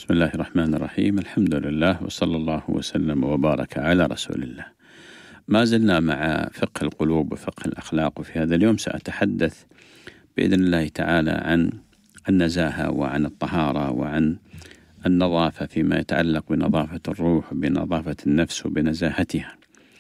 بسم الله الرحمن الرحيم. الحمد لله وصلى الله وسلم وبارك على رسول الله. ما زلنا مع فقه القلوب وفقه الأخلاق، وفي هذا اليوم سأتحدث بإذن الله تعالى عن النزاهة وعن الطهارة وعن النظافة فيما يتعلق بنظافة الروح وبنظافة النفس وبنزاهتها.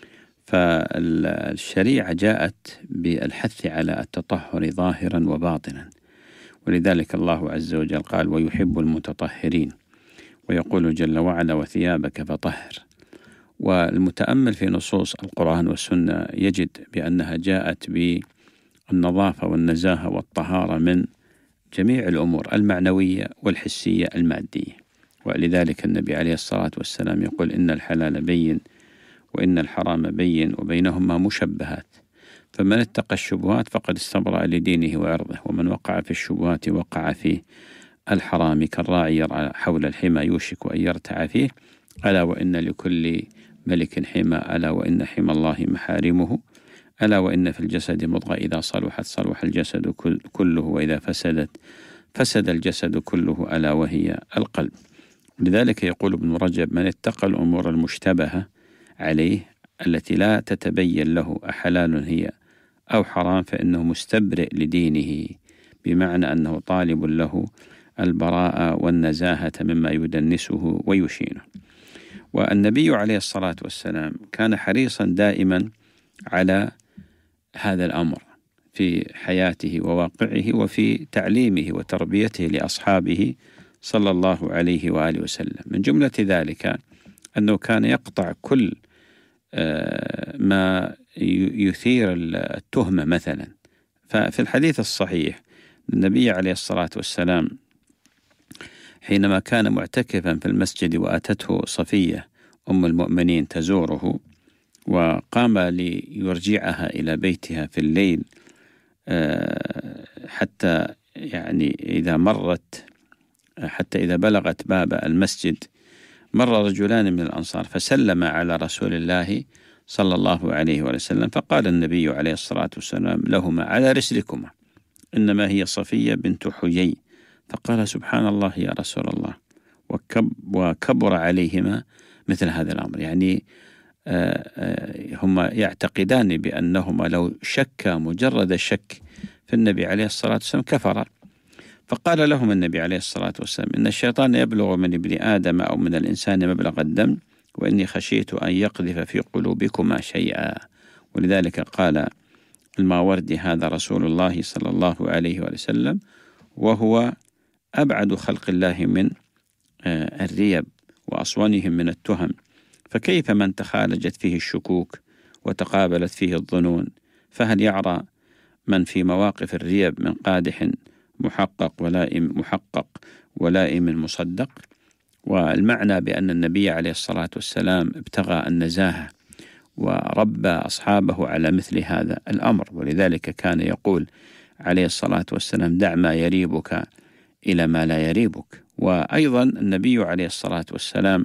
فالشريعة جاءت بالحث على التطهر ظاهرا وباطنا، ولذلك الله عز وجل قال: ويحب المتطهرين، ويقول جل وعلا: وثيابك فطهر. والمتأمل في نصوص القرآن والسنة يجد بأنها جاءت بالنظافة والنزاهة والطهارة من جميع الأمور المعنوية والحسية المادية. ولذلك النبي عليه الصلاة والسلام يقول: إن الحلال بين وإن الحرام بين وبينهما مشبهات، فمن اتقى الشبهات فقد استبرأ لدينه وعرضه، ومن وقع في الشبهات وقع في الحرام كالراعي يرعى حول الحمى يوشك أن يرتع فيه، ألا وإن لكل ملك حمى، ألا وإن حمى الله محارمه، ألا وإن في الجسد مضغة إذا صلحت صلح الجسد كله، وإذا فسدت فسد الجسد كله، ألا وهي القلب. لذلك يقول ابن رجب: من اتقى الأمور المشتبهة عليه التي لا تتبين له أحلال هي أو حرام فإنه مستبرئ لدينه، بمعنى أنه طالب له البراءة والنزاهة مما يدنسه ويشينه. والنبي عليه الصلاة والسلام كان حريصا دائما على هذا الأمر في حياته وواقعه وفي تعليمه وتربيته لأصحابه صلى الله عليه وآله وسلم. من جملة ذلك أنه كان يقطع كل ما يثير التهمة مثلا. ففي الحديث الصحيح النبي عليه الصلاة والسلام حينما كان معتكفا في المسجد وأتته صفية أم المؤمنين تزوره، وقام ليرجعها إلى بيتها في الليل حتى إذا بلغت باب المسجد مر رجلان من الأنصار فسلم على رسول الله صلى الله عليه وسلم، فقال النبي عليه الصلاة والسلام لهما: على رسلكما، إنما هي صفية بنت حيي. فقال: سبحان الله يا رسول الله. وكبر عليهما مثل هذا الأمر. يعني هما يعتقدان بأنهما لو شكا مجرد شك في النبي عليه الصلاة والسلام كفر. فقال لهم النبي عليه الصلاة والسلام: إن الشيطان يبلغ من ابن آدم أو من الإنسان مبلغ الدم، وإني خشيت أن يقذف في قلوبكما شيئا. ولذلك قال الماوردي: هذا رسول الله صلى الله عليه وسلم وهو أبعد خلق الله من الريب وأصونهم من التهم، فكيف من تخالجت فيه الشكوك وتقابلت فيه الظنون؟ فهل يعرى من في مواقف الريب من قادح محقق ولائم مصدق؟ والمعنى بأن النبي عليه الصلاة والسلام ابتغى النزاهة وربى أصحابه على مثل هذا الأمر. ولذلك كان يقول عليه الصلاة والسلام: دع ما يريبك إلى ما لا يريبك. وأيضا النبي عليه الصلاة والسلام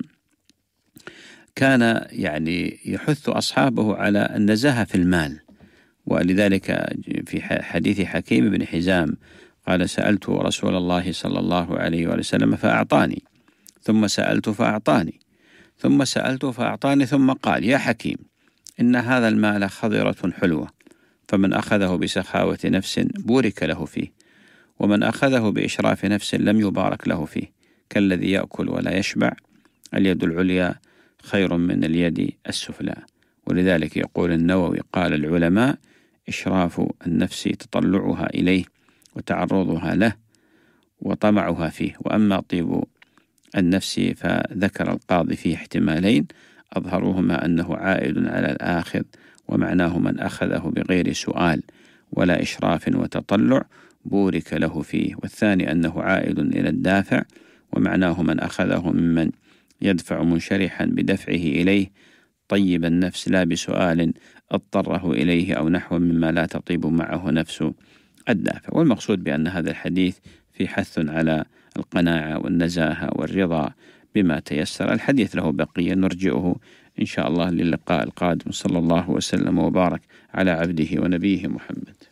كان يحث أصحابه على النزاهة في المال. ولذلك في حديث حكيم بن حزام قال: سألت رسول الله صلى الله عليه وسلم فأعطاني، ثم سألت فأعطاني، ثم سألت فأعطاني، ثم قال: يا حكيم، إن هذا المال خضرة حلوة، فمن أخذه بسخاوة نفس بورك له فيه، ومن أخذه بإشراف نفس لم يبارك له فيه، كالذي يأكل ولا يشبع، اليد العليا خير من اليد السفلى. ولذلك يقول النووي: قال العلماء: إشراف النفس تطلعها إليه وتعرضها له وطمعها فيه، وأما طيب النفس فذكر القاضي فيه احتمالين أظهرهما أنه عائد على الآخذ، ومعناه من أخذه بغير سؤال ولا إشراف وتطلع بورك له فيه، والثاني أنه عائد إلى الدافع، ومعناه من أخذه ممن يدفع منشرحا بدفعه إليه طيب النفس لا بسؤال اضطره إليه أو نحو مما لا تطيب معه نفس الدافع. والمقصود بأن هذا الحديث في حث على القناعة والنزاهة والرضا بما تيسر. الحديث له بقية نرجئه إن شاء الله للقاء القادم. صلى الله وسلم وبارك على عبده ونبيه محمد.